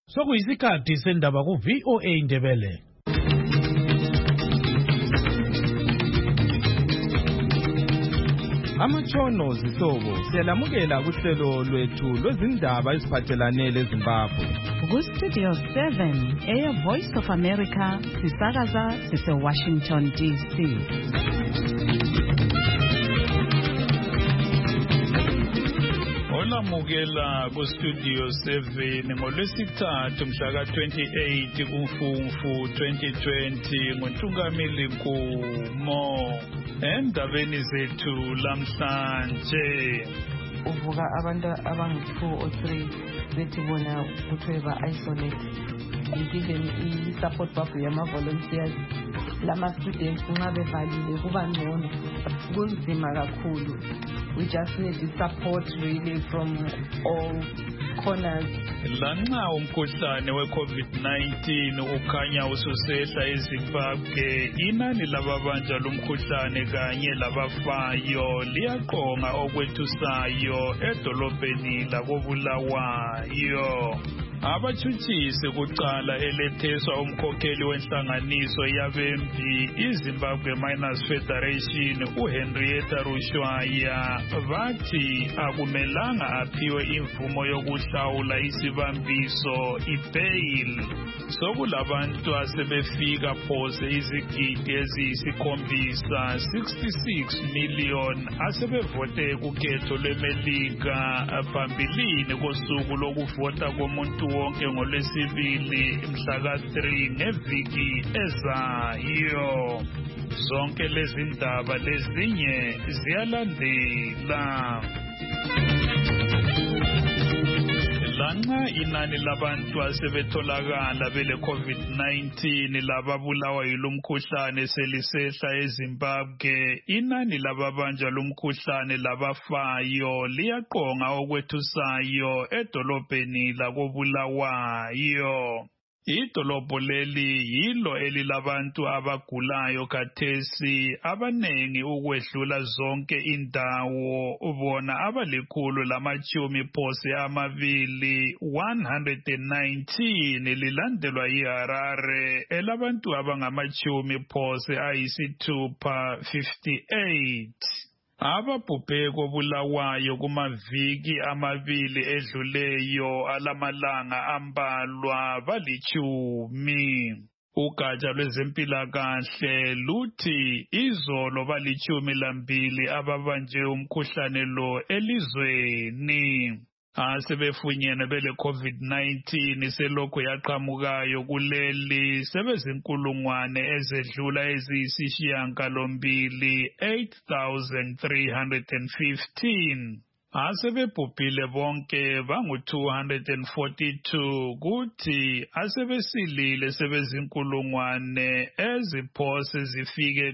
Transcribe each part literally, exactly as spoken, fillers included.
Sokuyisikhathi sendaba ku V O A Indebele. Amatshono zihlobo siyalamukela kuhlelo lwethu lwezindaba eziphathelane leZimbabwe. Ku Studio seven, Air Voice of America, sisakaza sise Washington D C. Olamukela ku Studio seven ngolwesithathu mhla ka twenty-eight kuMfumfu twenty twenty ngoNtungamili Nkumo. Endabeni zethu lamhlanje uvuka abantu abangu two or three bethi bona kuthiwe ba isolate given i-support babo yama-volunteers lama students nxa bevalile kuba ngcono kunzima kakhulu. We just need the support really from all corners. Lanxa umkhuhlane we-COVID nineteen ukhanya ususehla eZimbabwe, inani lababanjwa lomkhuhlane kanye labafayo liyaqonga okwethusayo edolobheni lakoBulawayo. Abatshutshisi kuqala eletheswa umkhokheli wenhlanganiso yabempi iZimbabwe Miners Federation uHenrietta Rushwaya bathi akumelanga aphiwe imvumo yokuhlawula isibambiso i-bail. Sokulabantu asebefika phose izigidi eziyisikhombisa sixty-six million asebevote kukhetho lweMelika phambilini kosuku lokuvota komuntu wonke ngolwesibili mhla ka three ngeviki ezayo. Zonke lezi ndaba lezinye ziyalandela. Lanxa inani labantu asebetholakala bele COVID nineteen lababulawa yilomkhuhlane selisehla eZimbabwe, inani lababanjwa lomkhuhlane labafayo liyaqonga okwethusayo edolobheni lakoBulawayo. Idolobho leli yilo elilabantu abagulayo kathesi abanengi ukwedlula zonke indawo, bona abalikhulu lamatshumi phose amabili one hundred nineteen lilandelwa yiHarare elabantu abangamachumi phose ayisithupha fifty-eight. Ababhubhe koBulawayo kumaviki amabili edluleyo alamalanga ambalwa balichumi. Ugatsha lwezempilakahle luthi izolo balichumi lambili ababanjwe umkhuhlane lo elizweni. Asebefunyene bele COVID nineteen selokhu yaqhamukayo kuleli sebezinkulungwane ezedlula eziyisishiyagalombili eight thousand three hundred fifteen. Asebebhubhile bonke bangu two hundred forty-two kuthi asebesilile sebezinkulungwane eziphose zifike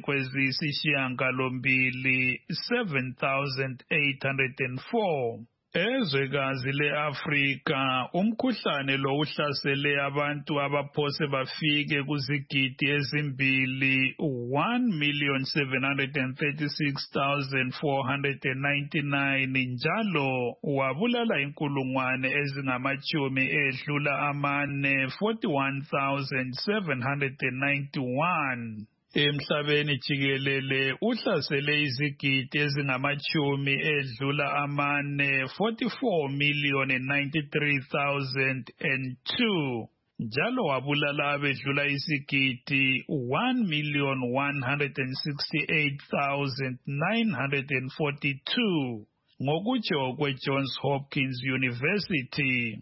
kweziyisishiyagalombili seven thousand eight hundred four. Ezwekazi le-Afrika umkhuhlane lo uhlasele abantu abaphose bafike kuzigidi ezimbili one million seven hundred thirty-six thousand four hundred ninety-nine njalo wabulala inkulungwane ezingamachumi edlula amane forty-one thousand seven hundred ninety-one. Emhlabeni jikelele uhlasele izigidi ezingamachumi edlula amane forty-four million ninety-three thousand two. Njalo wabulala abedlula isigidi one million one hundred sixty-eight thousand nine hundred forty-two. Ngokutsho kweJohns Hopkins University.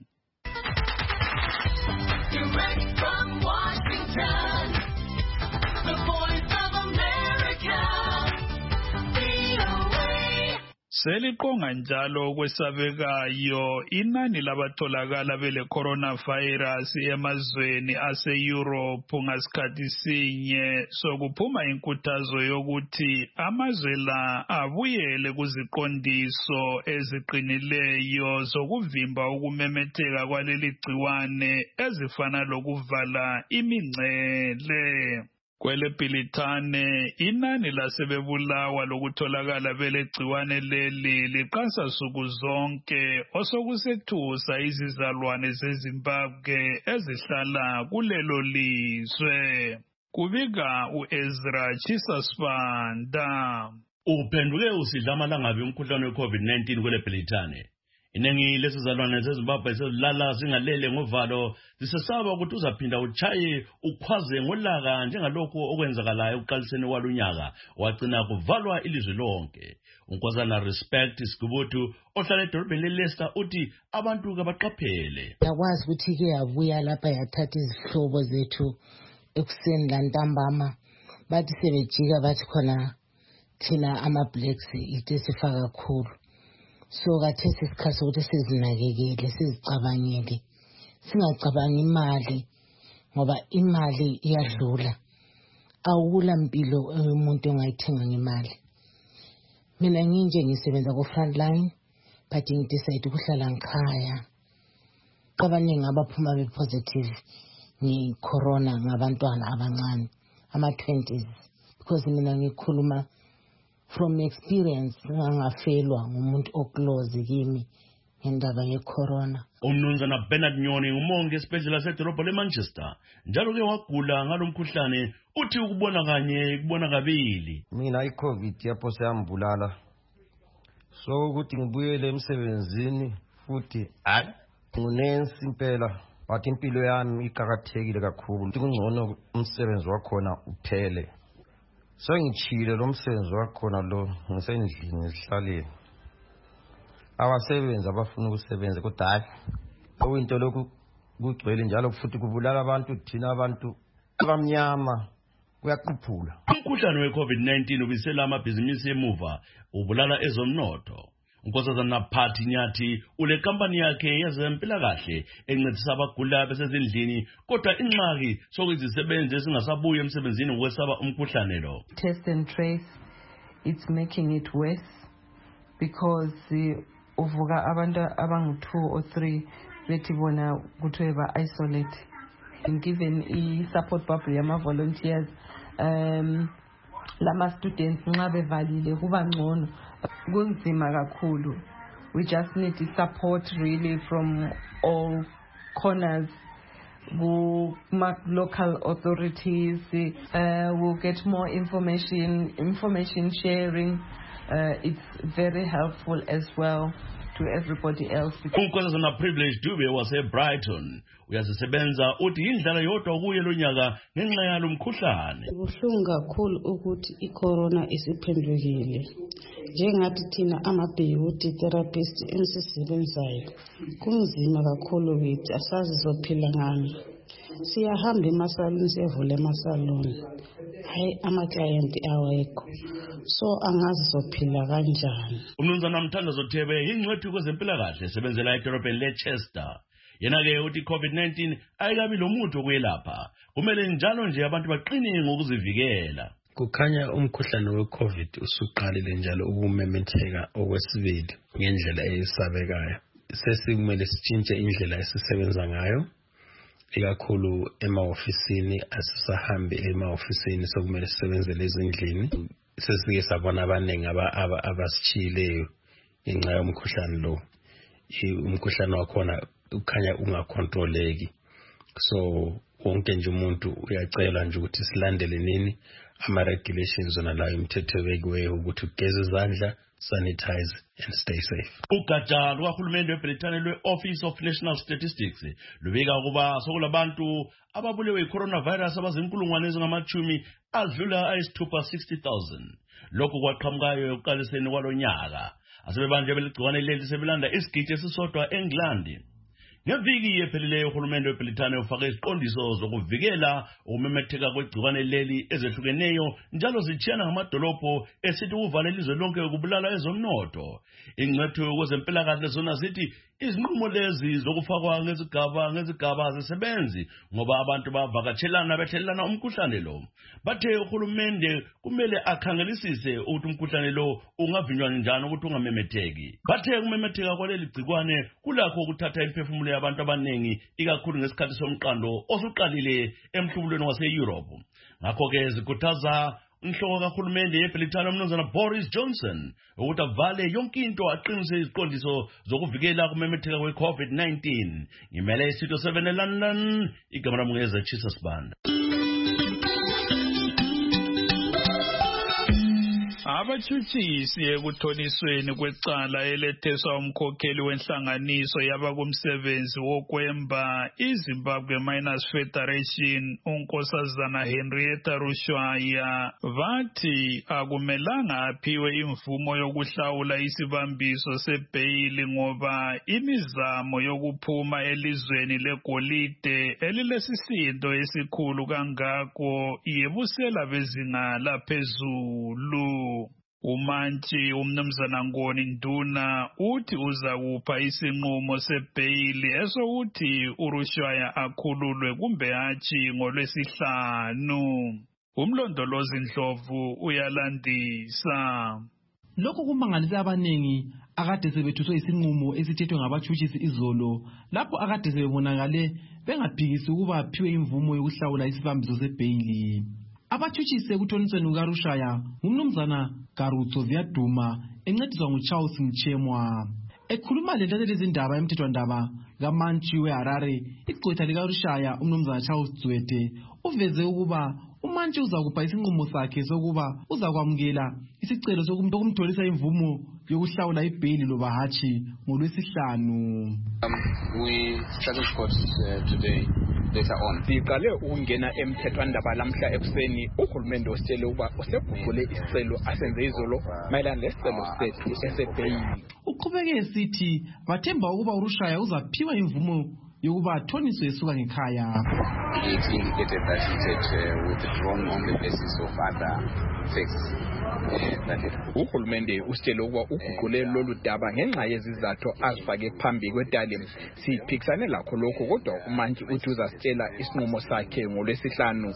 Direct from Washington. Seliqonga njalo okwesabekayo inani labatholakala bele coronavirus emazweni ase-Europe ngasikhathi sinye sokuphuma inkuthazo yokuthi amazwe la abuyele kuziqondiso eziqinileyo zokuvimba ukumemetheka kwaleli gciwane ezifana lokuvala imingcele. Kwele Bhilitane inani lasebebulawa lokutholakala belegciwane leli liqansa suku zonke osokusethusa izizalwane zeZimbabwe ezihlala kulelo lizwe. Kubika uEzra Chisasbanda. Uphenduke usidla amalangabi umkhuhlane weCovid nineteen kwele Bhilitane. Iningi lesizalwane zeZimbabwe sezilala zingalele ngovalo zisesaba ukuthi uzaphinda uchaye ukhwaze ngolaka njengalokho okwenzakalayo ukuqaliseni kwalunyaka wagcina kuvalwa ilizwe lonke. Unkozana Respect Sigubutu ohlala edolobheni leLeicester uthi abantu kabaqaphele. Yakwazi ukuthi ke yabuya lapha yathatha izihlobo zethu ekuseni lantambama bathi sebejika bathi khona thina ama-blacks ite sifaka kakhulu. So kathesi isikhathi sokuthi sizinakekele sizicabangele singacabangi imali ngoba imali iyadlula awula mpilo umuntu ongayithenga ngemali. Mina nginje ngisebenza ku front line but ngidecide ukuhlala ngikhaya. Abaningi abaphuma be positive ni corona ngabantwana abancane ama twenties because mina ngikhuluma from experience ngangafelwa ngumuntu oclose kimi ngendaba yecorona. Umnumzana Bernard Nyoni umongi esibhedlela sedolobha leManchester njalo ke wagula ngalomkhuhlane uthi ukubona kanye kubona kabili. Mina iCovid yaphosa yambulala so ukuthi ngibuyele emsebenzini futhi hayi ngunensi impela but impilo yami iqhakathekile kakhulu ukuthi kungcono umsebenzi wakhona uphele. So ngichile lo msebenzi wakhona lo ngisendlini ngihlalile. Abasebenzi abafuna ukusebenza kodwa hayi okuyinto lokhu kugcwele njalo futhi kubulala abantu thina abantu abamnyama kuyaqhuphula. Umkhuhlane weCovid nineteen ubisela amabhizinisi emuva ubulala ezomnotho. Unkosazana Phathi Nyathi ule company yakhe yezempilakahle encedisa abagula besezindlini kodwa inxaki sokuzisebenza esingasabuya emsebenzini ngokwesaba umkhuhlane lo. Test and trace, it's making it worse because uvuka abantu abangu two or three bethi bona kuthiwe ba isolate. Given i support bubble yama volunteers um lama students nxa bevalile kuba ngcono kunzima kakhulu. We just need the support really from all corners. Local authorities uh, will get more information, information sharing. Uh, it's very helpful as well to everybody else. Unkosazana Privilege Dube waseBrighton uyazisebenza uthi indlela yodwa kuye lonyaka ngenxa yalo mkhuhlane. Kubuhlungu kakhulu ukuthi icorona isiphendukile. Njengathi thina ama-beauty therapist enisisebenzayo kunzima kakhulu kithi asazi sophila ngani. Siyahamba emasaluni siyavula emasaluni hayi ama-client awekho so angazi sophila kanjani. Umnumzana Mthandazo Thebe yingcwethi kwezempilakahle esebenzela edolobheni leChester. Yena-ke uthi iCovid nineteen ayikabi lomuthi wokuyelapha kumele njalo nje abantu baqine ngokuzivikela. Kukhanya umkhuhlane weCovid usuqalile njalo ukumemetheka okwesibili ngendlela eyesabekayo. Sesimele sitshintshe indlela esisebenza ngayo. Ikakhulu ema-ofisini asisahambi ema-ofisini sokumele sisebenzele ezindlini. Sesike sabona abaningi abasichileyo ngenxa yomkhuhlane lo. Umkhuhlane wakhona ukhanya ungakontroleki. So wonke nje umuntu uyacela nje ukuthi silandele nini ama-regulations zona layo imithetho ebekiweyo ukuthi ugeze izandla, sanitize and stay safe. Ugatsha lukahulumende weBrithani lwe-Office of National Statistics lubika ukuba sokulabantu ababulewe i-coronavirus abazinkulungwane ezingamachumi adlula ayisithupha sixty thousand. Lokhu kwaqhamukayo ekuqaliseni kwalonyaka. Asebebanje beligciwane leli sebelanda isigidi esisodwa eNgilandi. Ngeviki ephelileyo uhulumende weBrithani ufake iziqondiso zokuvikela ukumemetheka kwegciwane leli ezehlukeneyo njalo zitshiyana ngamadolobho esithi uvalela izwe lonke ukubulala ezomnotho. Ingcwethu kwezempilakahle zona zithi izinqumo lezi zokufakwa ngezigaba ngezigaba zisebenzi ngoba abantu bavakatshelana bethelelana umkhuhlane lo. Bathe uhulumende kumele akhangelisise ukuthi umkhuhlane lo ungavinywa njani ukuthi ungamemetheki. Bathe kumemetheka kwaleli gcikwane kulakho ukuthatha imphefumulo yabantu abaningi ikakhulu ngesikhathi somqando osuqalile emhlubulweni wase-Europe. Ngakho-ke zikhuthaza inhloko kahulumende yeBrithani umnumzana Boris Johnson ukuthi avale yonke into aqinise iziqondiso zokuvikela kumemetheka kwe-COVID nineteen. Ngimele iStudio seven eLondon, igama lami ngeZechisa Sibanda. Abatshutshisi ekuthonisweni kwecala eletheswa umkhokheli wenhlanganiso yabakumsebenzi wokwemba iZimbabwe Miners Federation unkosazana Henrietta Rushwaya bathi akumelanga aphiwe imvumo yokuhlawula isibambiso sebheyili ngoba imizamo yokuphuma elizweni legolide elilesisindo esikhulu kangako yebusela bezinga laphezulu. Umantshi umnumzana Ngoni Nduna uthi uzakupha isinqumo sebheyili esokuthi uRushwaya akhululwe kumbe hatshi ngolwesihlanu. Umlondolozi Ndlovu uyalandisa. Lokhu kumangalisa abaningi akade sebethuswe isinqumo esithethwe ngabatshutshisi izolo lapho akade sebebonakale bengaphikisi ukuba aphiwe imvumo yokuhlawula isibambiso sebheyili. Abatshutshisi ekuthonisweni kukaRushwaya ngumnumzana Garutso Vyaduma encediswa nguCharles Mchemwa. Ekhuluma lentatheleli lezindaba emthethwandaba kaMantshi weHarare, igqwetha likaRushwaya umnumzana Charles Dzwete uveze ukuba uMantshi uzakupha isinqumo sakhe sokuba uzakwamukela isicelo sokumtholisa imvumo yokuhlawula ibheyili loba hatshi ngolwesihlanu. We started court uh, today. Later on. Siqale ukungena emthethwandaba lamhla ekuseni uhulumende ositshele ukuba useguqule isicelo asenze izolo mayelana lesicelo sethu esebheyili. Uqhubeke esithi bathemba ukuba uRushwaya uzaphiwa imvumo yokuba athoniswe esuka ngekhaya. It indicated that it had uh, withdrawn on the basis of other facts. Uhulumende usitshele ukuba uguqule lolu daba ngenxa yezizathu azifake phambi kwetali. Siphikisane lakho lokho kodwa uMantshi uthi uzasitshela isinqumo sakhe ngolwesihlanu.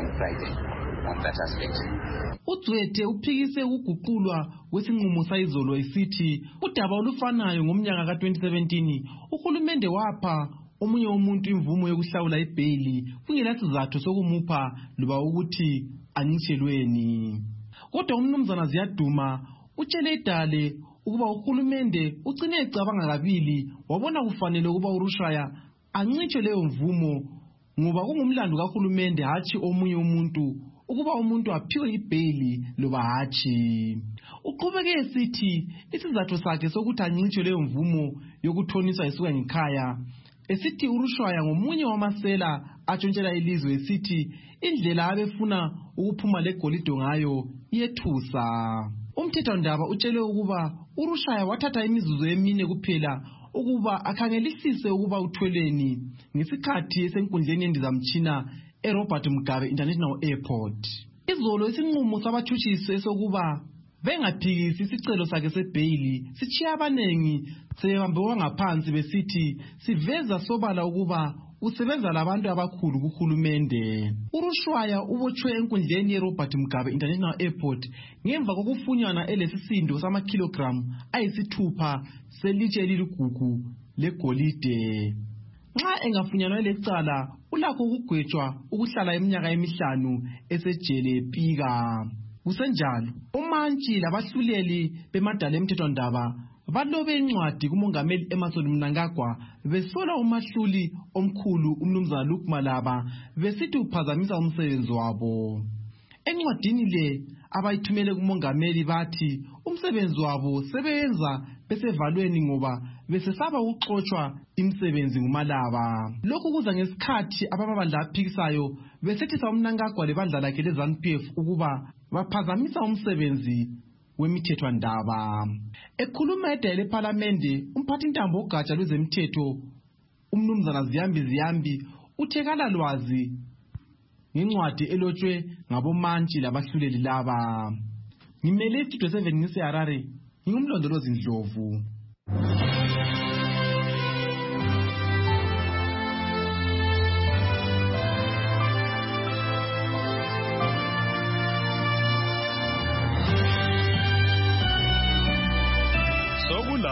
uDzwete uphikise ukuguqulwa kwesinqumo sayizolo esithi udaba olufanayo ngomnyaka ka twenty seventeen uhulumende wapha omunye umuntu imvumo yokuhlawula ibheyili kungelasizathu sokumupha loba ukuthi anyitshelweni. Kodwa umnumzana Ziyaduma utshele idale ukuba uhulumende ugcine ecabanga kabili wabona kufanele ukuba uRushwaya ancitshwe leyo mvumo ngoba kungumlando kahulumende hatshi omunye umuntu ukuba umuntu aphiwe ibheyili loba hatshi. Uqhubeke esithi isizathu sakhe sokuthi ancitshwe leyo mvumo yokuthoniswa isuka ngekhaya esithi uRushwaya ngomunye wamasela atshontshela ilizwe esithi indlela abefuna ukuphuma legolide ngayo yethusa. Umthethwandaba utshele ukuba uRushwaya wathatha imizuzu emine kuphela ukuba akhangelisise ukuba uthweleni ngesikhathi esenkundleni yendizamtshina eRobert Mugabe International Airport. Izolo isinqumo sabatshutshisi esokuba bengaphikisi isicelo sakhe sebheyili sitshiya abanengi sebebambe ngaphansi besithi siveza sobala ukuba usebenza labantu abakhulu kuhulumende. uRushwaya ubotshwe enkundleni yeRobert Mugabe International Airport ngemva kokufunyana elesisindo sama-kilogram ayisithupha selitshe eliligugu legolide. Nxa engafunyanwa lecala ulakho ukugwetshwa ukuhlala iminyaka emihlanu esejele epika. Kusenjalo uMantshi labahluleli bemadala emthethwandaba balobe incwadi kumongameli Emmerson Mnangagwa besola umahluli omkhulu umnumzana Luke Malaba besithi uphazamisa umsebenzi wabo. Encwadini le abayithumele kumongameli bathi umsebenzi wabo sebenza besevalweni ngoba besesaba ukuxoxwa imsebenzi nguMalaba. Lokhu kuza ngesikhathi ababandla aphikisayo besethisa uMnangagwa lebandla lakhe leZANU P F ukuba baphazamisa umsebenzi wemithethwandaba. Ekhuluma edale eParliament, umphathintambo ogatsha lwezemthetho umnumzana Ziyambi Ziyambi uthekala lwazi ngencwadi elotshwe ngabomantshi labahluleli laba. Ngimele iStudio seven ngiseHarare, ngingumlondolozi Ndlovu.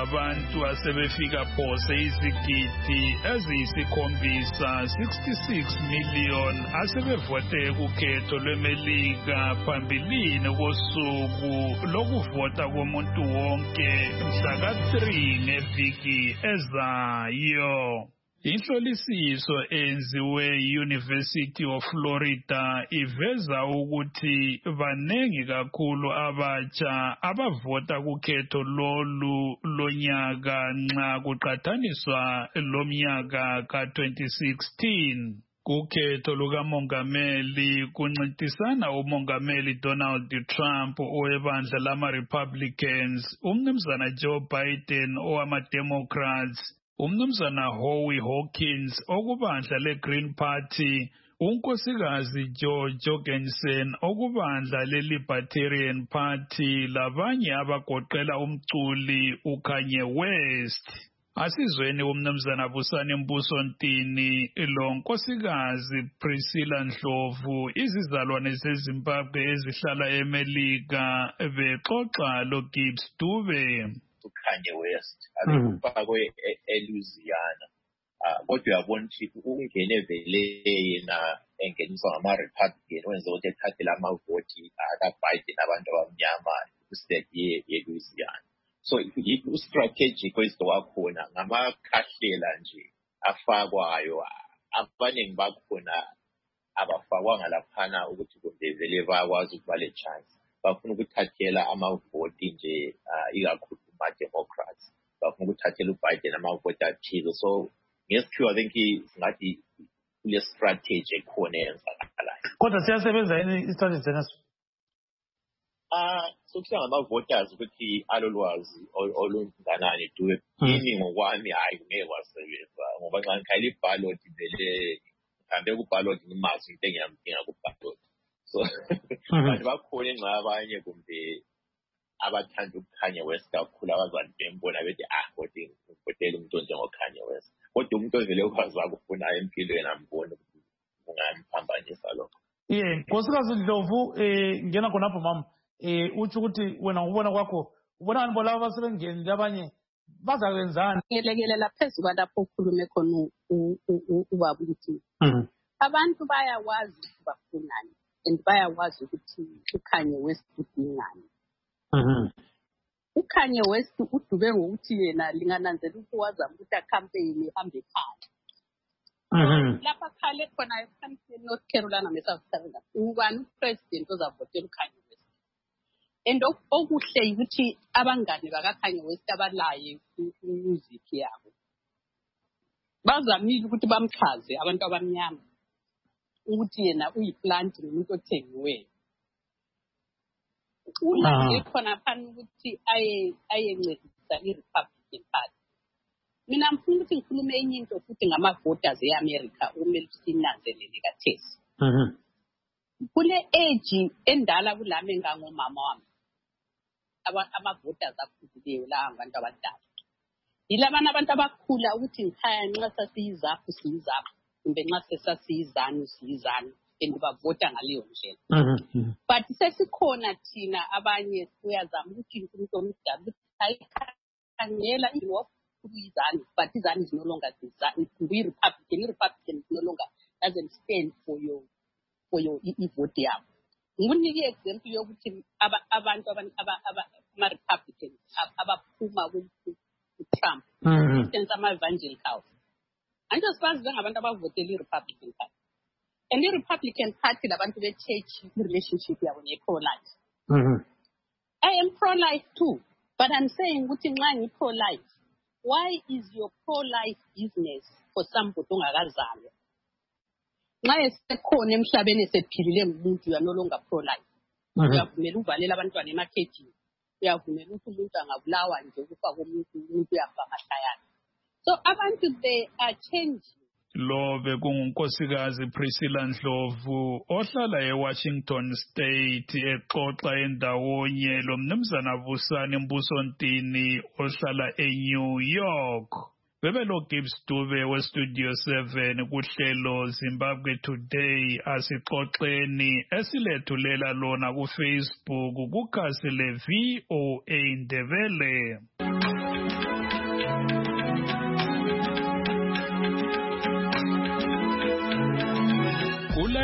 zabantu asebefika phose izigidi eziyisikhombisa sixty-six million asebevote kukhetho lweMelika phambilini kosuku lokuvota komuntu wonke mhla ka three ngeviki ezayo. Inhlolisiso enziwe University of Florida iveza ukuthi banengi kakhulu abatsha abavota kukhetho lolu lonyaka nxa kuqathaniswa lomnyaka ka twenty sixteen. Kukhetho lukamongameli kuncintisana umongameli Donald Trump owebandla lama-Republicans, umnumzana Joe Biden owama-Democrats, umnumzana Howie Hawkins okubandla le-Green Party, unkosikazi Joe Jorgensen okubandla le-Libertarian Party labanye abagoqela umculi uKanye West. Asizweni umnumzana Busani Mbusontini lo nkosikazi Priscilla Ndlovu izizalwane zeZimbabwe ezihlala eMelika bexoxa lo Gibbs Dube. Kanye West abekufakwe eLouisiana kodwa uyabona ukuthi ungene vele yena engeniswa ngama-Republican wenza ukuthi ethathele amavoti aka-Biden abantu abamnyama ku-state ye-Louisiana. So u-strategic kwezinto wakhona ngamakhahlela nje afakwayo abaningi bakhona abafakwanga laphana ukuthi kumbe vele bakwazi ukuba le chance. Bafuna ukuthathela amavoti nje ikakhulu ma-Democrats. Bafuna ukuthathela uBiden amavoti athile. So ngesikhiwa I think singathi kule strategy ekhona eyenzakalayo. Kodwa siyasebenza yini i-strategy naso? Ah, sokuhla ngama-voters ukuthi alolwazi olunganani duwe. Yini ngokwami hayi ngeke kwasebenza ngoba nxa ngikhala iballot vele ngihambe kuballot ngimazi into engiyamdinga kuballot. So abantu bakhona nxa abanye kumbe abathanda ukuKanye West kakhulu abazali bembona bethi ah kodwa ngivotela umuntu njengoKanye West. Kodwa umuntu ovele ukwazi ukufuna empilweni amboni ukuthi ungamphambanisa lokho. Yeah, nkosikazi Ndlovu eh ngena khonapho mama. Eh uthi ukuthi wena ngubona kwakho ubona ngani bolabo basebengenile abanye bazakwenzani? Ngelekelela phezulu kwalapho ukhulume khona ubaba ukuthi abantu bayakwazi bafunani and bayakwazi ukuthi uKanye West udingani. uKanye West udube ngokuthi yena lingananzela ukuthi wazama ukuthi acampaign ihambe ekhaya. Lapha khale khona eCampton North Carolina neSouth Carolina ubani upresident ozavotela uKanye West. And okuhle ukuthi abangane bakaKanye West abalaye music yabo bazamile ukuthi bamchaze abantu abamnyama ukuthi yena uyiplant nomuntu othengiwe. Ula khona phana ukuthi aye ayencedisa iRepublican Party. Mina ngifuna ukuthi ngikhulume enye into futhi ngama-voters eAmerica okumele sinanzelele kathesi. Kule age endala kulami ngangomama wami. Ama-voters akhulileyo la abantu abadala. Yilabana abantu abakhula ukuthi ngikhaya nxa sasiyizaphu siyizaphu kumbe nxa sesasiyizanu siyizanu and bavota ngaleyo ndlela. But sesikhona thina abanye uyazama ukuthi umuntu omdala ukuthi ayikhangela iwo kuyizanu but izanu is no longer izanu i-Republican i-Republican is no longer doesn't stand for your for your i-vote yabo. Ngikunike i-example yokuthi abantu ama-Republicans abaphuma ku-Trump sense ama-evangelicals anto sibazi njengabantu abavotela i-Republican Party and i-Republican Party labantu be-church i-relationship yabo ne-pro-life. I am pro-life too, but I'm saying ukuthi nxa ngi-pro-life, why is your pro-life business for somebody ongakazalwa? Nxa esekhona emhlabeni esephilile ngumuntu you are no longer pro-life. Uyavumela uvalela abantwana emakhejini. Uyavumela ukuthi umuntu angabulawa nje ukufa komuntu umuntu uyafa ngahlayana. So abantu they are changing. Lo bekungunkosikazi Priscilla Ndlovu ohlala eWashington State exoxa endawonye lo mnumzana Busani Mbusontini ohlala eNew York. Bebelo Gibbs Dube weStudio seven kuhlelo Zimbabwe Today asixoxeni esilethulela lona kuFacebook kukhasi le V O A Ndebele.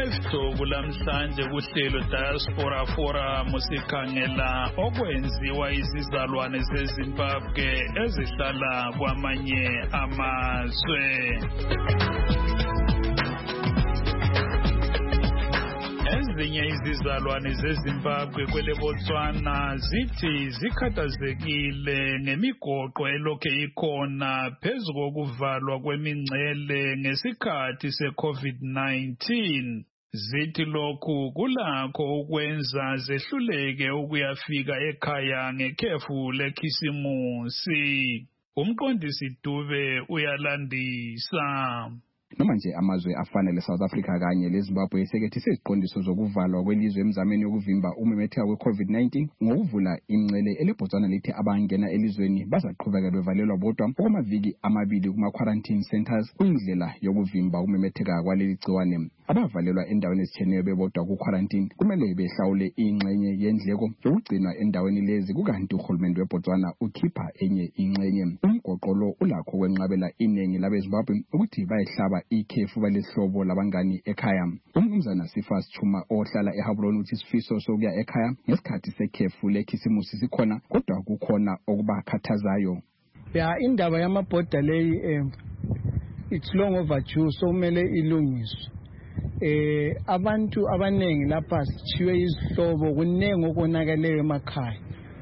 Live Talk lamhlanje kuhlelo Diaspora Forum sikhangela okwenziwa izizalwane zeZimbabwe ezihlala kwamanye amazwe. Ezinye izizalwane zeZimbabwe kwele Botswana zithi zikhathazekile ngemigoqo elokhe ikhona phezu kokuvalwa kwemingcele ngesikhathi se-COVID nineteen. Zithi lokhu kulakho ukwenza zehluleke ukuyafika ekhaya ngekhefu lekhisimusi. Umqondisi Dube uyalandisa. Noma nje amazwe afana le-South Africa kanye le-Zimbabwe esekethi seziqondiso zokuvalwa kwelizwe emzameni yokuvimba umemetheka kwe-COVID nineteen ngokuvula ingcele eleBotswana lithi abangena elizweni bazaqhubeka bevalelwa bodwa okwamaviki amabili kuma-quarantine centers kuyindlela yokuvimba umemetheka kwaleli gciwane. Abavalelwa endaweni ezitshiyeneyo bebodwa ku-quarantine kumele behlawule ingxenye yendleko yokugcinwa endaweni lezi, kukanti uhulumende weBotswana ukhipha enye ingxenye. Umgoqo lo ulakho ukwenqabela iningi labeZimbabwe ukuthi bayehlaba ikhefu balesihlobo labangani ekhaya. Umnumzana Sifas Chuma ohlala eHablon uthi isifiso sokuya ekhaya ngesikhathi sekhefu lekhisimusi sikhona, kodwa kukhona okubakhathazayo. Ya indaba yamabhoda leyi eh it's long overdue, so kumele ilungiswe. Eh abantu abanengi lapha sithiwe izihlobo kunengi okonakeleyo emakhaya.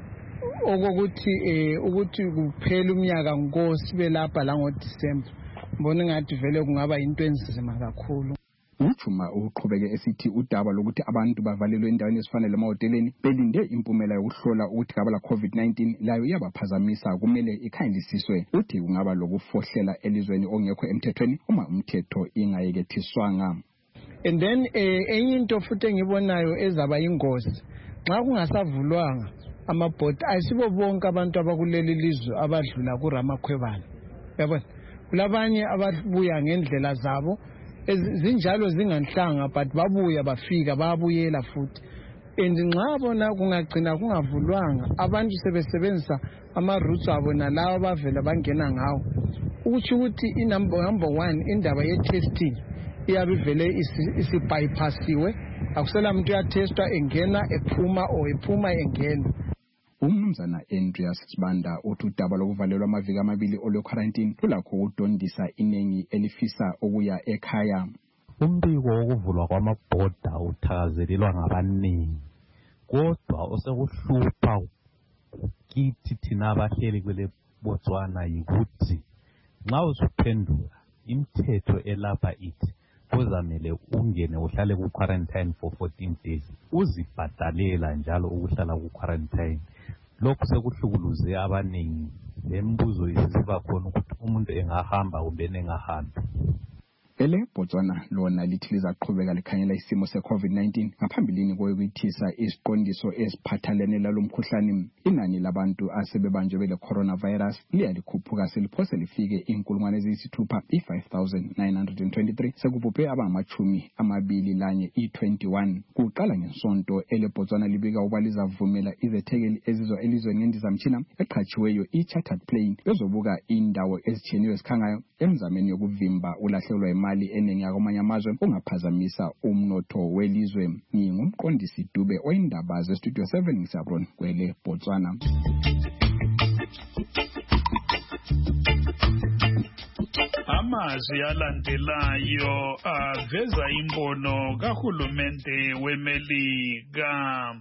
Okokuthi eh ukuthi kuphela umnyaka nkosi belapha la ngoDisemba. Mbona ngathi vele kungaba into enzima kakhulu. Uchuma uqhubeke esithi udaba lokuthi abantu bavalelwe endaweni ezifanele emahoteleni belinde impumela yokuhlola ukuthi ngaba COVID nineteen layo yabaphazamisa kumele ikhandisiswe. Uthi kungaba lokufohlela elizweni ongekho emthethweni uma umthetho ingayekethiswanga. And then eh enye into futhi engibonayo ezaba ingozi xa kungasavulwanga amabhodi ayisibo bonke abantu abakuleli lizwe abadlula kuRamakhwebane. Yabona kulabanye ababuya ngendlela zabo zinjalo zinganhlanga but babuya bafika babuyela futhi. And nxa bona kungagcina kungavulwanga abantu sebesebenzisa ama routes abo nalawo abavela bangena ngawo, ukuthi ukuthi inumber number one indaba ye testing iyabe vele isi bypassiwe, akusela umuntu uyatestwa engena ephuma o ephuma engena. Umnumzana Andreas Sibanda uthi udaba lokuvalelwa amaviki amabili ole-quarantine kulakho ukudondisa iningi elifisa ukuya ekhaya. Umbiko wokuvulwa kwamabhoda uthakazelelwa ngabaningi, kodwa osekuhlupha kithi thina abahleli kwele Botswana yikuthi nxa usuphendula imithetho elapha ithi kuzamele ungene uhlale ku-quarantine for fourteen days, uzibhadalela njalo ukuhlala ku-quarantine. Lokhu sekuhlukuluze abaningi, lembuzo isiba khona ukuthi umuntu engahamba kumbe engahambi. Ele Botswana lona lithi lizaqhubeka likhanyela isimo se-COVID nineteen ngaphambilini kokuthisa isiqondiso esiphathelene lalomkhuhlane. Inani labantu asebebanjwe bele coronavirus liyalikhuphuka seliphose lifike inkulungwane eziyisithupha i-five thousand nine hundred twenty-three sekubhubhe abangamachumi amabili lanye i-twenty-one. Kuqala ngesonto ele Botswana libika ukuba lizavumela izethekeli ezizwa elizweni ngendizamtshina eqhatshiweyo i-chartered plane ezobuka indawo ezitshiyeneyo ezikhangayo emzameni yokuvimba ulahlekelwa imali eningi yakwamanye amazwe ungaphazamisa umnotho welizwe. Ngingumqondisi Dube oyindaba ze-Studio seven ngisabron kwele Botswana. Amazwi alandelayo aveza imbono kahulumende weMelika.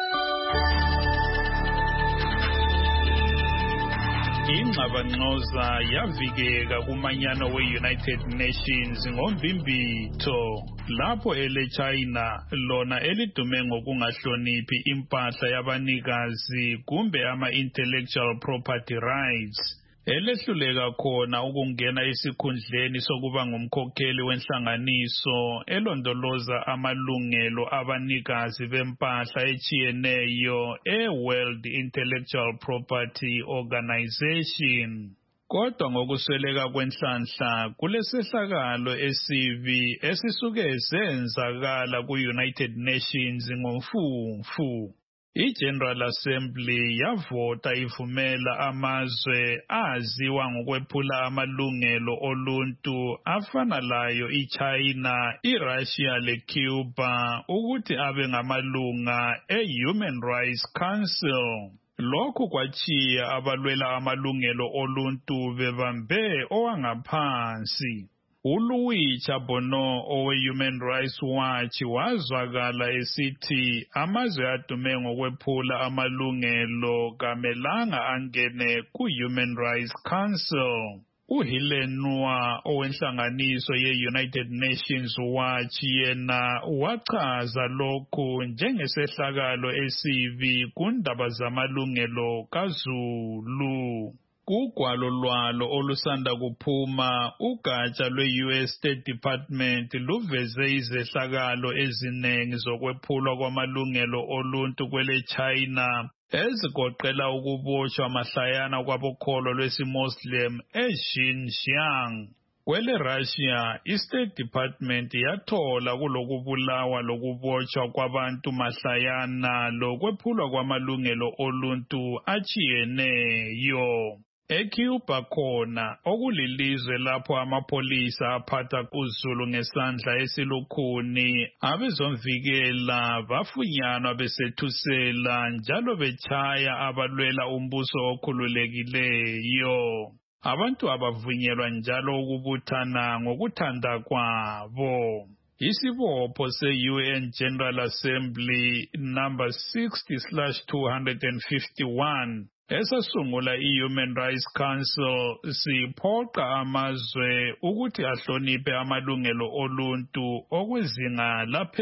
Ingxabangxoza yavikeka kumanyano we-United Nations ngombimbitho lapho ele China lona elidume ngokungahloniphi impahla yabanikazi kumbe ama-intellectual property rights elehluleka khona ukungena esikhundleni sokuba ngumkhokheli wenhlanganiso elondoloza amalungelo abanikazi bempahla echiyeneyo e-World Intellectual Property Organization. Kodwa ngokusweleka kwenhlanhla kulesehlakalo esibi esisuke senzakala ku-United Nations ngomfumfu. I-General Assembly yavota ivumela amazwe aziwa ngokwephula amalungelo oluntu afana layo iChina, iRussia leCuba ukuthi abe ngamalunga e-Human Rights Council. Lokhu kwachiya abalwela amalungelo oluntu bebambe owangaphansi. uLouis Chaboneau owe-Human Rights Watch wazwakala esithi amazwe adume ngokwephula amalungelo kamelanga angene ku-Human Rights Council. uHelen Noah owenhlanganiso ye-United Nations Watch yena wachaza lokhu njengesehlakalo esibi kundaba zamalungelo kaZulu. Kugwalo lwalo olusanda kuphuma ugatsha lwe-U S State Department luveze izehlakalo ezinengi zokwephulwa kwamalungelo oluntu kwele China ezigoqela ukuboshwa mahlayana kwabokholo lwesiMuslim eXinjiang. Kwele Russia, i-State Department yathola kulokubulawa lokuboshwa kwabantu mahlayana lokwephulwa kwamalungelo oluntu achiyeneyo. ECuba khona okulilizwe lapho amapolisa aphatha kuZulu ngesandla esilukhuni, abezomvikela bafunyanwa besethusela njalo bechaya abalwela umbuso okhululekileyo. Abantu abavunyelwa njalo ukubuthana ngokuthanda kwabo. Isibopho se-U N General Assembly number sixty slash two fifty-one esasungula i-Human Rights Council siphoqa amazwe ukuthi ahloniphe amalungelo oluntu okwezinga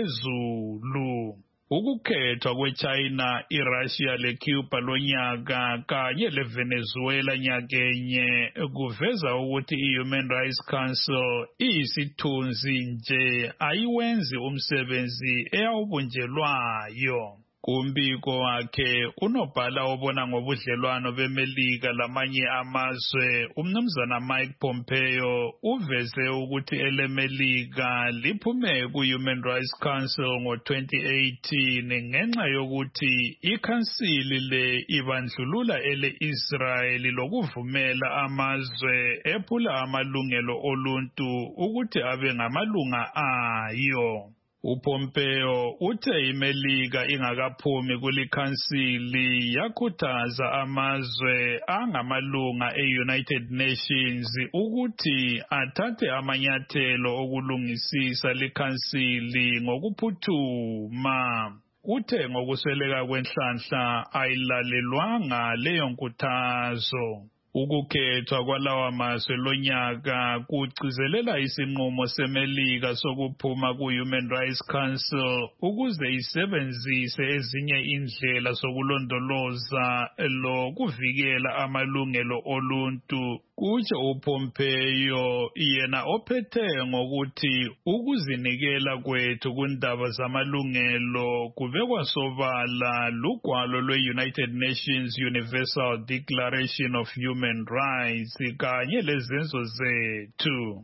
laphezulu. Ukukhethwa kweChina, iRussia leCuba lonyaka kanye leVenezuela nyakenye kuveza ukuthi i-Human Rights Council iyisithunzi nje ayiwenzi umsebenzi eyawubunjelwayo. Kumbiko wakhe unobhala obona ngobudlelwano beMelika lamanye amazwe umnumzana Mike Pompeo uveze ukuthi eleMelika liphume ku-Human Rights Council ngo twenty eighteen ngenxa yokuthi ikhansili le ibandlulula ele-Israeli lokuvumela amazwe ephula amalungelo oluntu ukuthi abe ngamalunga ayo. uPompeo uthe iMelika ingakaphumi kulikhansili yakhuthaza amazwe angamalunga e-United Nations ukuthi athathe amanyathelo okulungisisa likhansili ngokuphuthuma. Uthe ngokusweleka kwenhlanhla ayilalelwanga leyo nkuthazo. Ukukhethwa kwalawa mazwe lonyaka kugcizelela isinqumo seMelika sokuphuma ku-Human Rights Council ukuze isebenzise ezinye indlela zokulondoloza lokuvikela amalungelo oluntu. Kutsho uPompeo yena ophethe ngokuthi ukuzinikela kwethu kundaba zamalungelo kubekwa sobala lugwalo lwe-United Nations Universal Declaration of Human Rights kanye lezenzo zethu.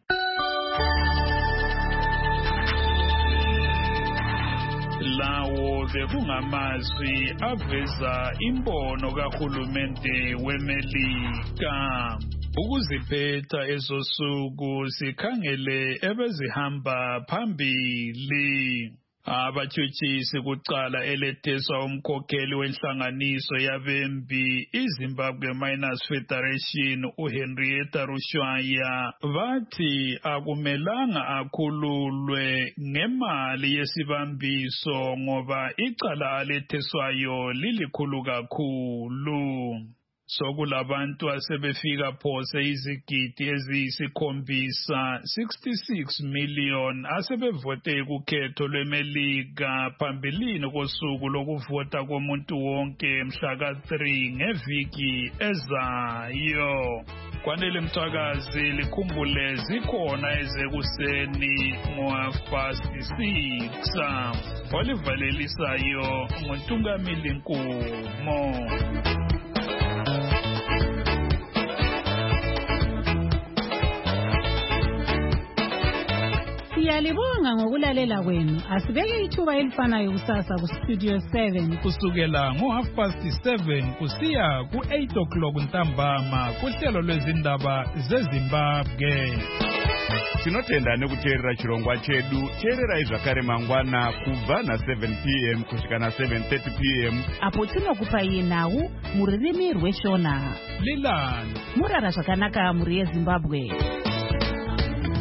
Lawo bekungamazwi aveza imbono kahulumende weMelika. Ukuziphetha ezosuku sikhangele ebezihamba phambili. Abathutshisi kucala eletheswa umkhokheli wenhlanganiso yabembi iZimbabwe Miners Federation uHenrietta Rushwaya bathi akumelanga akhululwe ngemali yesibambiso ngoba icala aletheswayo lilikhulu kakhulu. Sokulabantu asebefika phose izigidi eziyisikhombisa sixty-six million asebevote kukhetho lweMelika phambilini kosuku lokuvota komuntu wonke mhla ka three ngeviki ezayo. Kwanele Mthwakazi likhumbule zikhona ezekuseni ngo half past six. Olivalelisayo nguNtungamili Nkumo. Siyalibonga ngokulalela kwenu. Asibeke ithuba elifanayo kusasa ku Studio seven kusukela ngo half past seven kusiya ku eight o'clock ntambama kuhlelo lwezindaba zeZimbabwe. Tinotenda nekuteerera chirongwa chedu. Teererai zvakare mangwana kubva na seven p m kusvika na seven thirty p m apo tinokupai nhau mururimi rweshona. Lilan Murara zvakanaka muri yeZimbabwe.